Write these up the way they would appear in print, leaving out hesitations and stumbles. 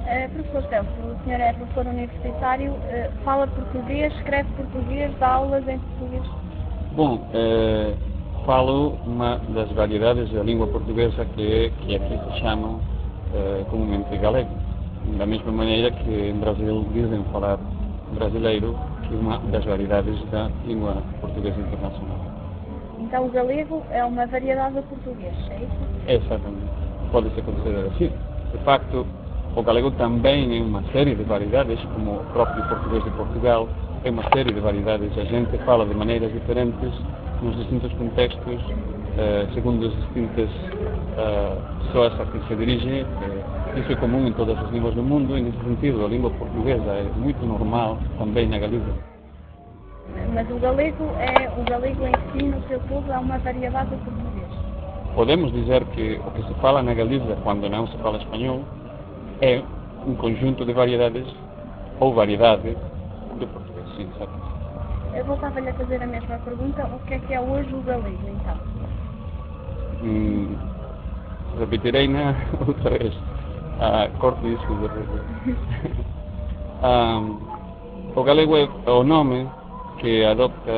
Professor Celso, o senhor é professor universitário, fala português, escreve português, dá aulas em português? Bom, falo uma das variedades da língua portuguesa que aqui se chama comumente galego. Da mesma maneira que em Brasil dizem falar brasileiro, que é uma das variedades da língua portuguesa internacional. Então o galego é uma variedade do português, é isso? Exatamente. Pode-se considerar assim. De facto, o galego também é uma série de variedades, como o próprio português de Portugal, é uma série de variedades. A gente fala de maneiras diferentes, nos distintos contextos, segundo as distintas pessoas a que se dirige. Isso é comum em todas as línguas do mundo, e nesse sentido a língua portuguesa é muito normal também na Galiza. Mas o galego em si, no seu todo, é uma variedade do português. Podemos dizer que o que se fala na Galiza, quando não se fala espanhol, é um conjunto de variedades ou variedade do português. Sim, sabe? Eu voltava-lhe a fazer a mesma pergunta, o que é hoje o galego, então? Repetirei outra vez. Corte isso. O galego é o nome que adopta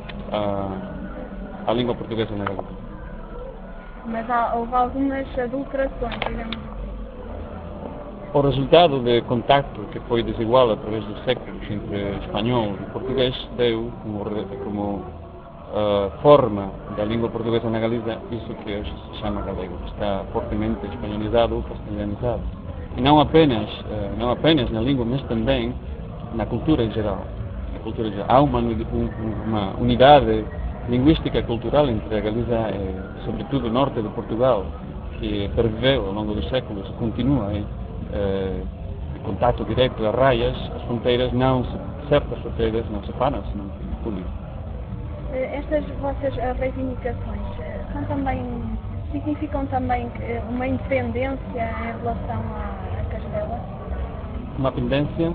a língua portuguesa na Galiza. Mas houve algumas adulterações, digamos assim. O resultado de contacto que foi desigual através dos séculos entre espanhol e português deu como forma da língua portuguesa na Galiza isso que hoje se chama galego. Está fortemente espanholizado ou castelhanizado. E não apenas na língua, mas também na cultura em geral. Há uma unidade linguística cultural entre a Galiza e, sobretudo, o norte de Portugal, que perviveu ao longo dos séculos e continua em contato direto a raias. As fronteiras certas fronteiras não separam-se, não fundem. Estas vossas reivindicações significam também uma independência em relação a Castela? Uma pendência,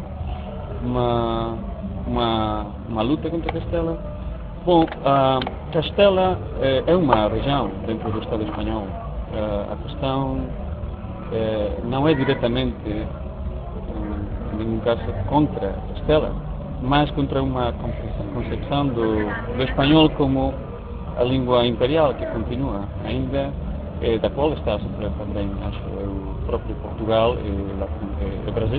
uma luta contra Castela. Bom, Castela é uma região dentro do Estado espanhol. A questão não é diretamente, em nenhum caso, contra Castela, mas contra uma concepção do espanhol como a língua imperial que continua ainda, da qual está a sofrer também, acho, o próprio Portugal e o Brasil.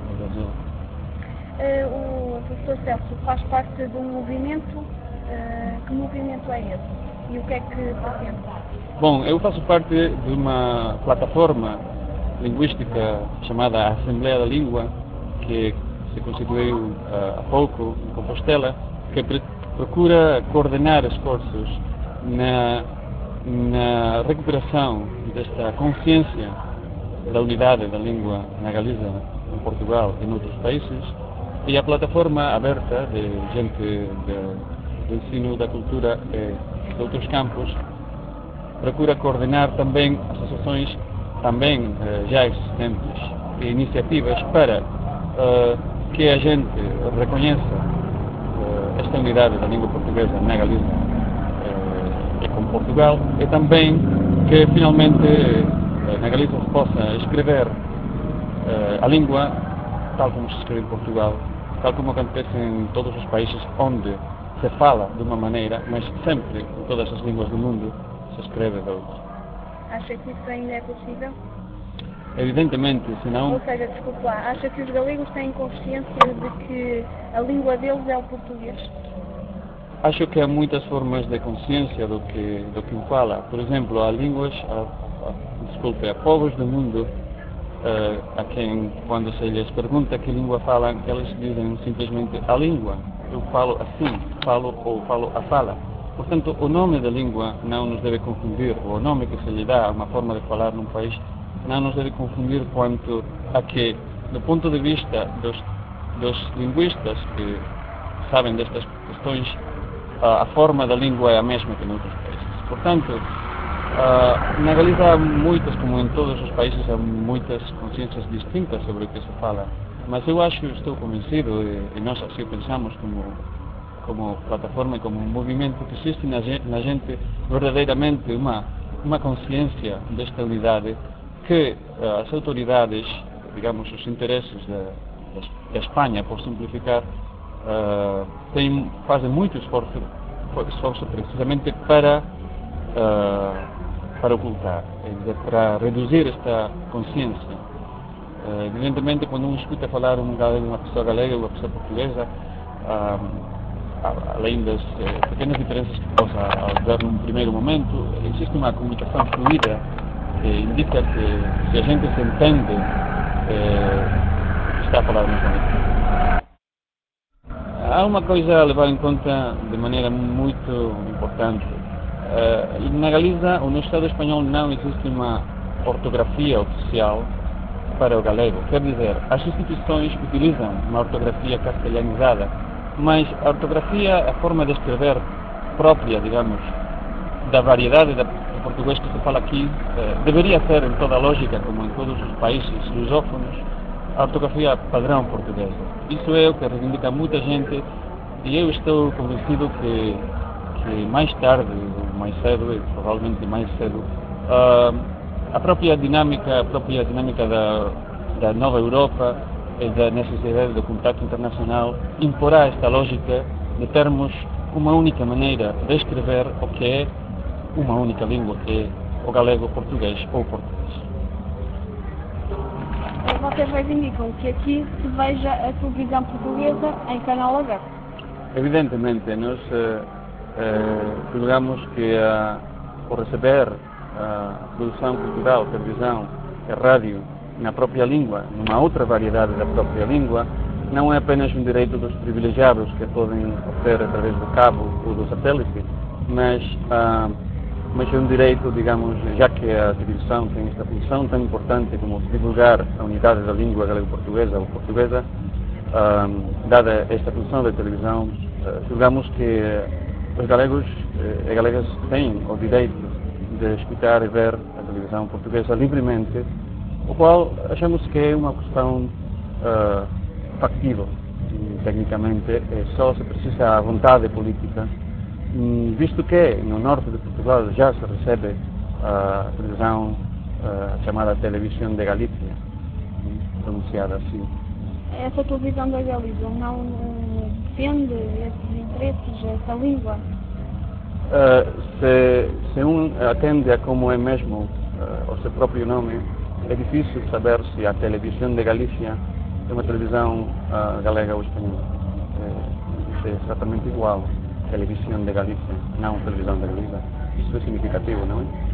O professor Celso faz parte de um movimento. Que movimento é esse? E o que é que pretende? Bom, eu faço parte de uma plataforma linguística chamada Assembleia da Língua, que se constituiu há pouco em Compostela, que procura coordenar esforços na recuperação desta consciência da unidade da língua na Galiza, em Portugal e em outros países, e a plataforma aberta de gente do ensino da cultura de outros campos procura coordenar também associações também já existentes e iniciativas para que a gente reconheça esta unidade da língua portuguesa na Galiza e com Portugal, e também que finalmente na Galiza se possa escrever a língua tal como se escreve em Portugal, tal como acontece em todos os países onde se fala de uma maneira, mas sempre em todas as línguas do mundo se escreve de outra. Acha que isso ainda é possível? Evidentemente, senão... Ou seja, desculpe lá, acha que os galegos têm consciência de que a língua deles é o português? Acho que há muitas formas de consciência do que fala. Por exemplo, há línguas, há povos do mundo a quem, quando se lhes pergunta que língua falam, eles dizem simplesmente a língua. Eu falo assim, falo a fala. Portanto, o nome da língua não nos deve confundir, o nome que se lhe dá a uma forma de falar num país não nos deve confundir quanto a que, do ponto de vista dos linguistas que sabem destas questões, a forma da língua é a mesma que em outros países. Portanto, na Galiza há muitas, como em todos os países, há muitas consciências distintas sobre o que se fala. Mas eu estou convencido, e nós assim pensamos como plataforma e como movimento, que existe na gente verdadeiramente uma consciência desta unidade que as autoridades digamos, os interesses da Espanha, por simplificar, fazem muito esforço precisamente para ocultar, para reduzir esta consciência. Evidentemente, quando um escuta falar uma pessoa galega ou uma pessoa portuguesa, além das pequenas diferenças que possa haver num primeiro momento, existe uma comunicação fluida que indica que se a gente se entende, está a falar mesmo. Há uma coisa a levar em conta de maneira muito importante. Na Galiza ou no Estado espanhol não existe uma ortografia oficial para o galego. Quer dizer, as instituições utilizam uma ortografia castelhanizada, mas a ortografia, a forma de escrever própria, digamos, da variedade do português que se fala aqui, deveria ser, em toda a lógica, como em todos os países lusófonos, a ortografia padrão portuguesa. Isso é o que reivindica muita gente e eu estou convencido que mais tarde, ou mais cedo, e provavelmente mais cedo, a própria dinâmica da nova Europa e da necessidade do contato internacional imporá esta lógica de termos uma única maneira de escrever o que é uma única língua, que é o galego, português ou português. Vocês reivindicam que aqui se veja a televisão portuguesa em canal aberto? Evidentemente, nós julgamos que ao receber a produção cultural, televisão e rádio na própria língua, numa outra variedade da própria língua, não é apenas um direito dos privilegiados que podem obter através do cabo ou do satélite, mas é um direito, digamos, já que a televisão tem esta função tão importante como divulgar a unidade da língua galego-portuguesa ou portuguesa, dada esta função da televisão, julgamos que os galegos e galegas têm o direito de escutar e ver a televisão portuguesa livremente, o qual achamos que é uma questão factível. Tecnicamente, só se precisa a vontade política, visto que no norte de Portugal já se recebe a televisão chamada Televisão de Galícia, pronunciada assim. Essa televisão da Galiza não defende esses interesses, essa língua? Se um atende a como é mesmo o seu próprio nome, é difícil saber se a Televisão de Galícia é uma televisão galega ou espanhola. Isso é exatamente igual. Televisão de Galícia, não televisão da Galiza. Isso é significativo, não é?